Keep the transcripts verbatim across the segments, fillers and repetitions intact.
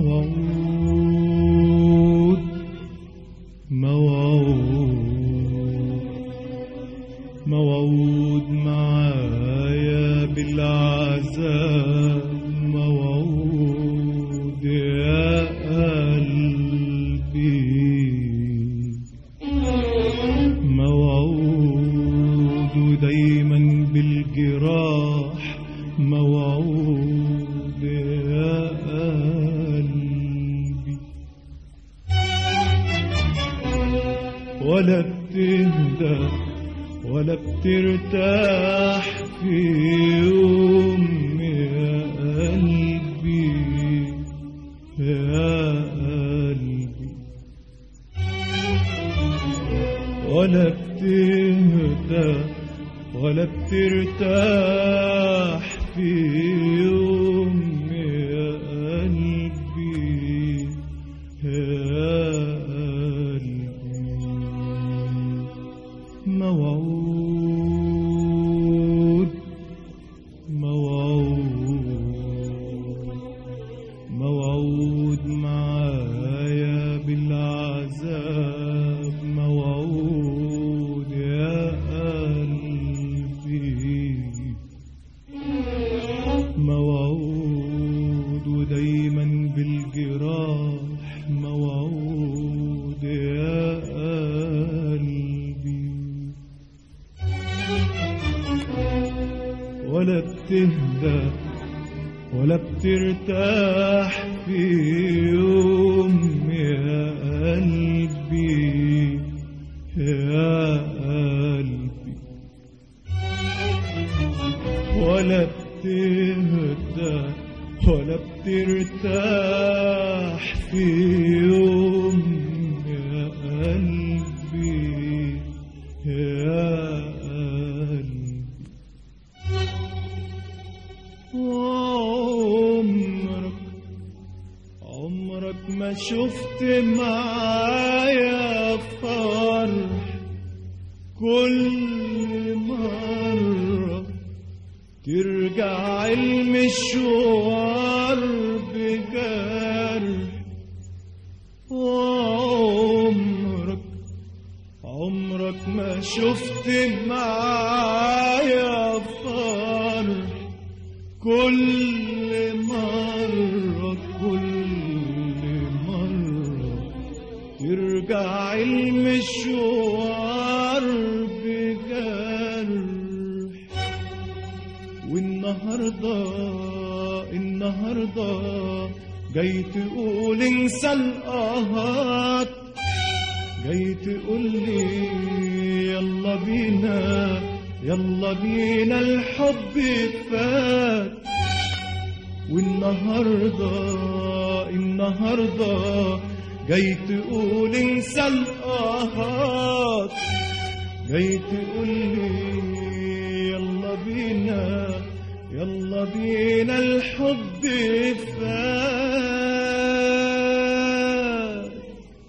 موعود موعود موعود معايا بالعذاب موعود يا قلبي موعود ودايما بالجراح موعود يا قلبي ولا بتهدى ولا بترتاح في يوم يا قلبي يا قلبي ولا بتهدى ولا بترتاح في يوم يا قلبي يا موعود موعود موعود معايا بالعذاب موعود يا قلبي موعود ودايما بالجراح موعود يا قلبي ولا بتهدى ولا بترتاح في يوم يا قلبي يا قلبي ولا بتهدى ولا بترتاح في يوم يا قلبي يا وعمرك عمرك ما شفت معايا فرح كل مرة ترجع المشوار بجرح وعمرك عمرك ما شفت معايا فرح كل مرة كل مرة ترجع المشوار بجرح والنهاردة النهاردة جاي تقول انسى القهات جاي تقول لي يلا بينا يلا بينا الحب فات والنهاردة النهاردة جاي تقول انسى القهات جاي تقول لي يلا بينا يلا بينا الحب فات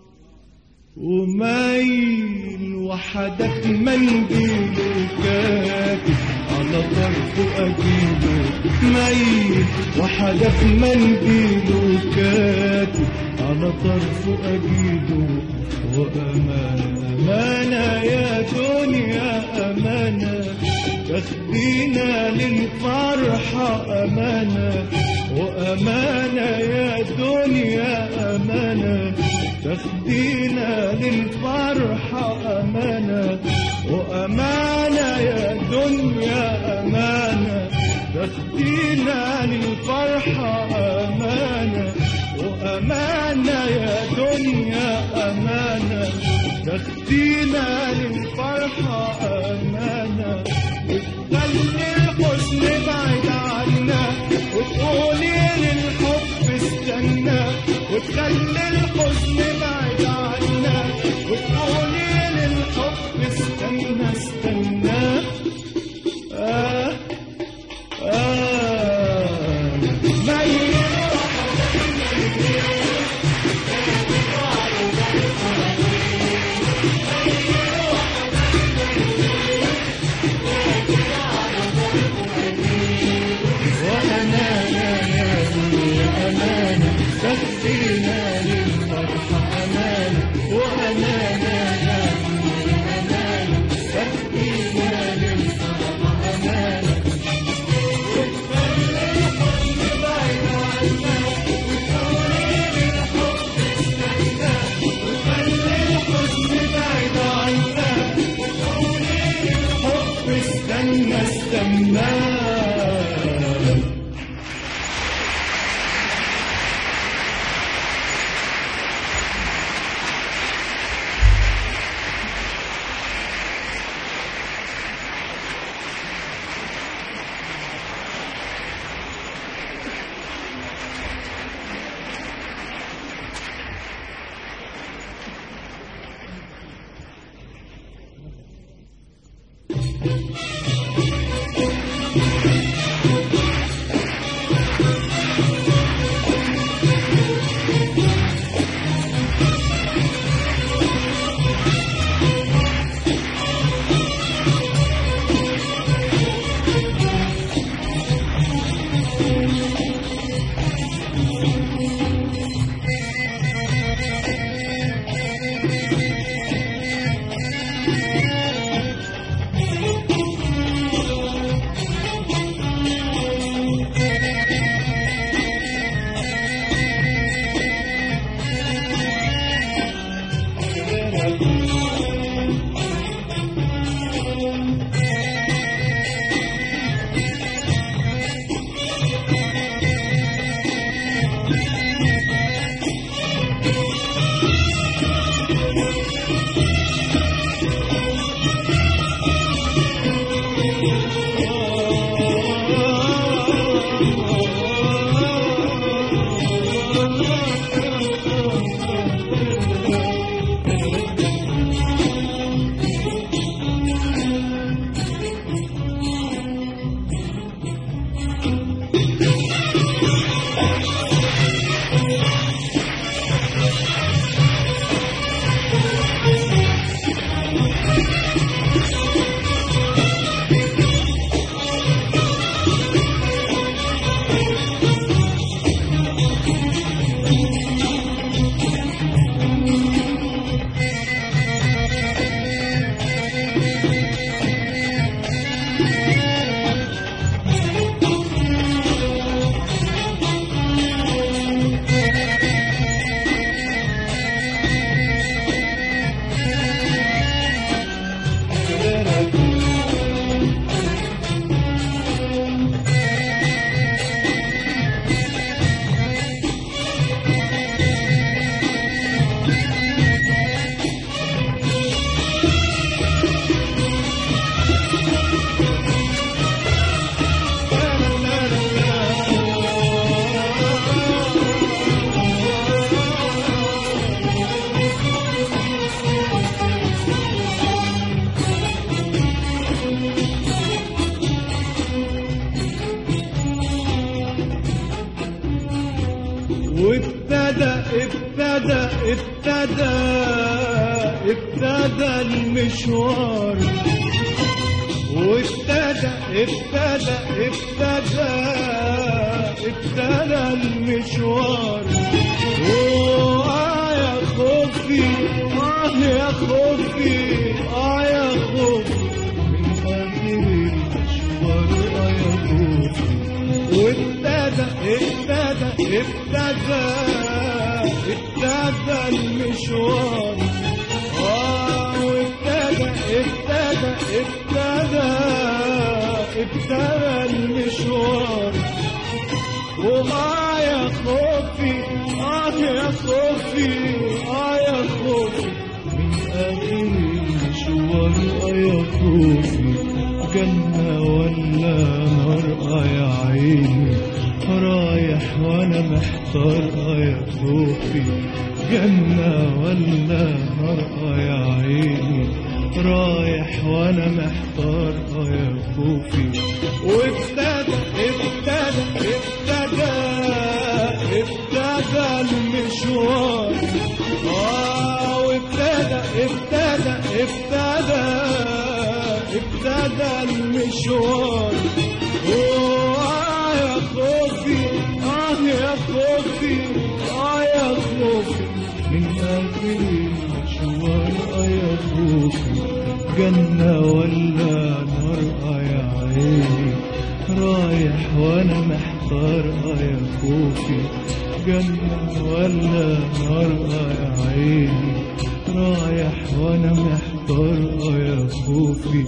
ومايل وحدك منديل كاتب على طرفه أجيبه ميل وحدك منديل كاتب على طرفه أجيبه وأمانة أمانة يا دنيا أمانة تاخدينا للفرحة أمانة وأمانة يا دنيا أمانة تاخدينا للفرحة أمانة وأمانة يا دنيا أمانة تاخدينا للفرحة أمانة وأمانة يا دنيا أمانة تاخدينا للفرحة أمانة وتخلي الحزن بعيد عنا وتقولي للحب استنى وتخلي الحزن بعيد عنا وتقولي للحب استنى استنى آه آه ميل وأمانة يا أمانة ودينا للفرحة أمانة وأمانة يا كل أمانة ودينا للفرحة أمانة وتخلي الحزن بعيد عنا وتقولي بالحب استنى وتخلي الحزن بعيد عنا وتقولي بالحب استنى استنى. وابتدى ابتدى ابتدى ابتدى المشوار وابتدى ابتدى ابتدى ابتدى المشوار. آه يا خوفي آه يا خوفي آه يا خوفي من آخر المشوار آه يا خوفي. وابتدى ابتدى ابتدى ابتدى المشوار. آه وابتدى ابتدى ابتدى ابتدى المشوار. وآه يا خوفي آه يا خوفي آه يا خوفي من آخر المشوار آه يا خوفي. جنة ولا نار آه يا عيني رايح وانا محتار آه يا خوفي. جنة ولا نار آه يا عيني رايح وانا محتار آه يا خوفي. وابتدى ابتدى ابتدى ابتدى المشوار. آه وابتدى ابتدى ابتدى ابتدى المشوار. آه يا خوفي آه يا خوفي آه يا من آخر المشوار يا خوفي جنة ولا نار يا عيني رايح وانا محتار يا خوفي جنة ولا نار يا عيني رايح وانا محتار يا خوفي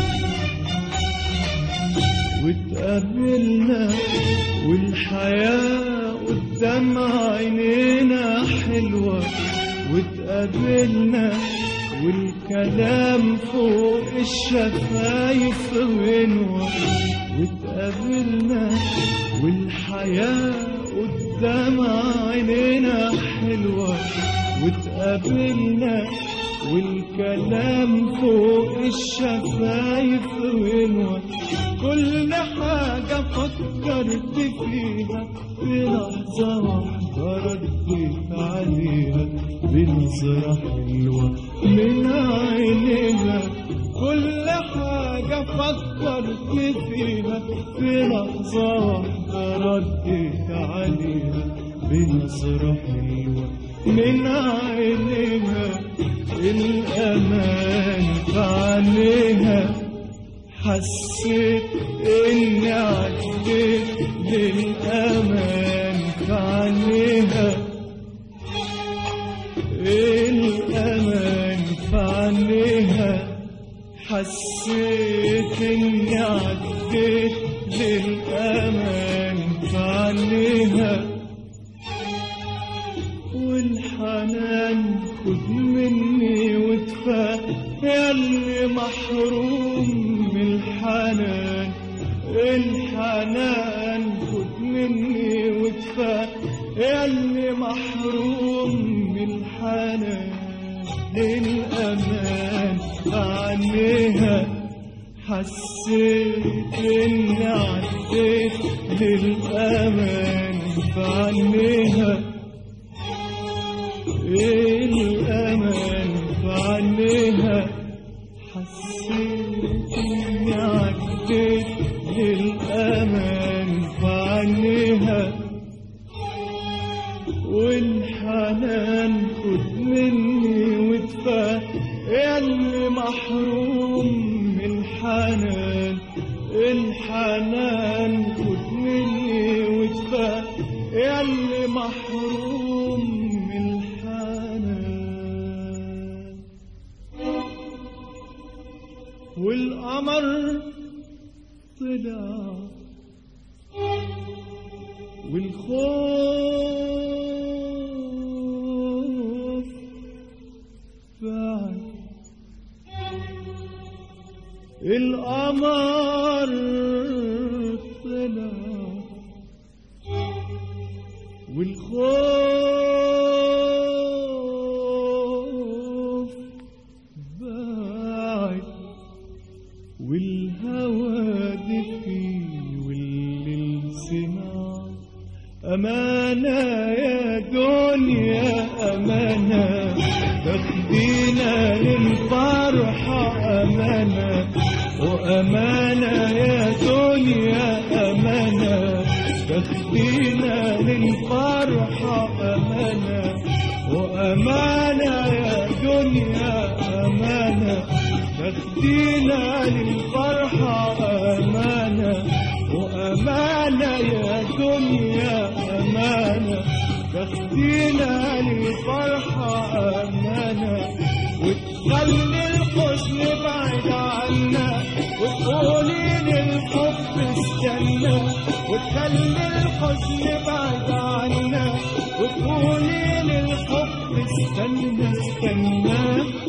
واتقابلنا والحياة قدام عينينا حلوة واتقابلنا والكلام فوق الشفايف غنوة واتقابلنا والحياة قدام عينينا حلوة واتقابلنا والكلام فوق الشفايف غنوة كل حاجة فكرت فيها في لحظة واحدة رديت عليها بنظرة حلوة من عينيها كل حاجة فكرت فيها في لحظة واحدة رديت عليها بنظرة حلوة من عينيها الأمان فعليها حسيت إني عديت للأمان فعليها الأمان فعليها حسيت إني عديت للأمان فعليها والحنان خد مني وادفع ياللي محروم من الحنان الحنان خد مني وادفع ياللي محروم من الحنان للأمان عنيها حسيت إني عديت للأمان فعنيها الأمان فعنيها حسيت إني عديت للأمان فعنيها والحنان خد مني وادفع ياللي محروم من الحنان الحنان خد مني وادفع ياللي محروم من الحنان والقمر طلع والخوف بعد القمر طلع والخوف بعد والهوى دفي والليل سمع أمانة يا دنيا أمانة تاخدينا للفرحة أمانة وأمانة يا دنيا أمانة تاخدينا للفرحة أمانة وأمانة يا دنيا أمانة تاخدينا للفرحة أمانة وأمانة يا دنيا أمانة تاخدينا للفرحة أمانة وتخلي الحزن بعيد عنا وتقولي للحب استنى وتخلي الحزن بعيد عنا وتقولي للحب استنى استنى